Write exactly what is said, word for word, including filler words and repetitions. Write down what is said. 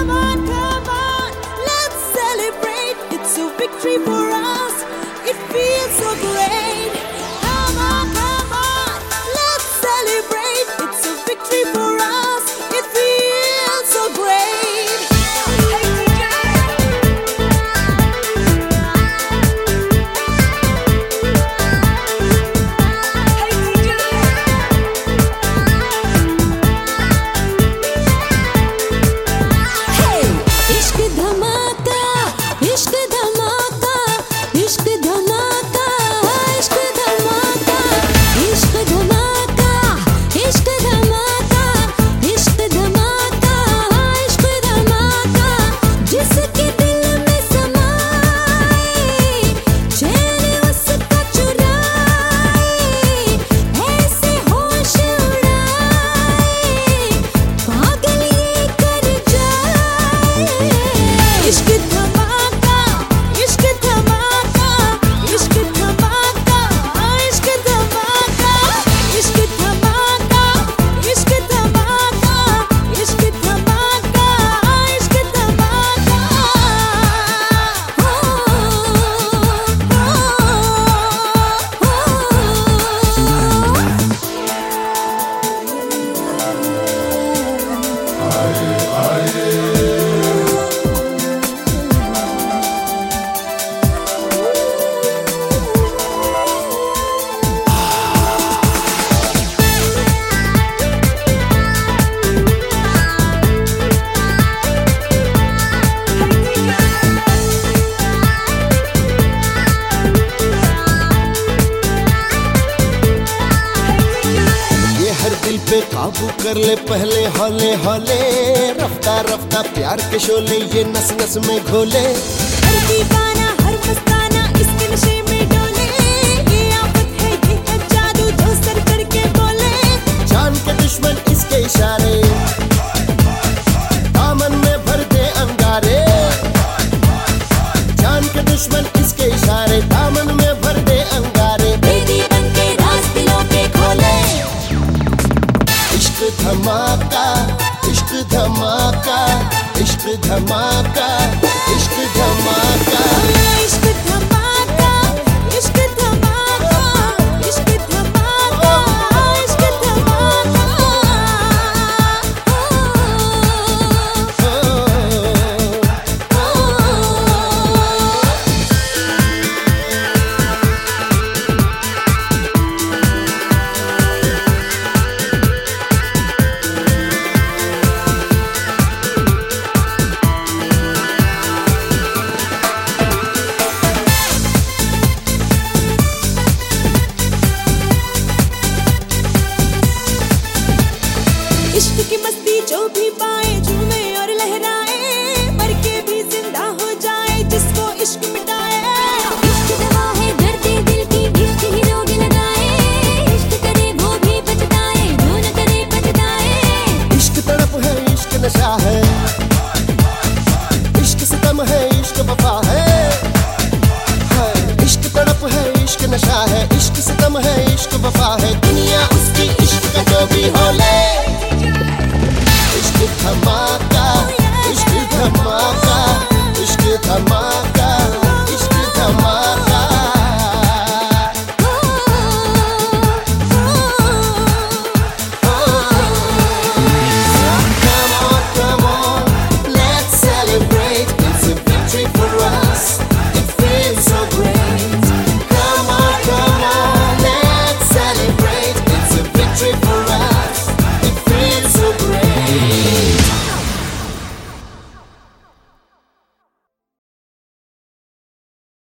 Come on, come on, let's celebrate. It's a victory for us. It feels so great. Come on, come on, let's celebrate. It's a victory for us. It feels so great. Hey D J. Hey D J. Hey, इश्क धमाका, इश्क धमाका, इश्क धमाका, इश्क धमाका, इश्क धमाका, इश्क धमाका, इश्क धमाका, इश्क धमाका, जिसके दिल में समाए, चैन उसका चुराए, ऐसे होश उड़ाए, पागल ये कर जाए। इश्क धमाका, इश्क धमाका, इश्क धमाका, इश्क धमाका, इश्क धमाका, इश्क धमाका, इश्क धमाका, इश्क धमाका। ये हर दिल पे काबू कर ले पहले हौले हौले, रफ्ता रफ्ता प्यार के शोले ये नस नस में घोले। हर दीवाना, हर मस्ताना इसके नशे में डोले, ये आफत है, ये है जादू जो सर करके बोले। जान के दुश्मन इसके इशारे, दामन में भर दे अंगारे। जान के दुश्मन इसके इशारे, दामन में भर दे अंगारे। बेदी बन के राज दिलों के खोले। इश्क धमाका, इश्क धमाका, इश्क धमाका, इश्क धमाका। इश्क धमाका, इश्क धमाका, इश्क धमाका, इश्क धमाका। इश्क की मस्ती जो भी पाए, झूमे और लहराए, मर के भी जिंदा हो जाए जिसको इश्क मिटाए। इश्क दवा है दर्द दिल की, इश्क ही रोग लगाए, इश्क करे वो भी पछताए, जो न करे पछताए। इश्क तड़प है, इश्क नशा है, इश्क सितम है, इश्क वफा है। हाय, इश्क तड़प है, इश्क नशा है, इश्क सितम है, इश्क वफा है। दुनिया उसकी इश्क का जो भी होले। इश्क धमाका।